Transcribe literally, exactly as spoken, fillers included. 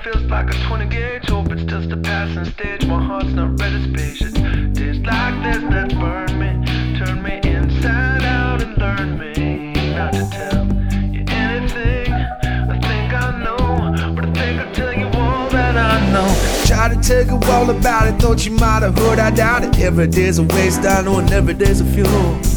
feels like a twenty gauge. Hope it's just a passing stage. My heart's not ready to spacious. Days like this that burn me, turn me inside out and learn me not to tell you anything. I think I know, but I think I'll tell you all that I know. Try to tell you all about it, thought you might have heard, I doubt it. Every day's a waste, I know, and every day's a funeral.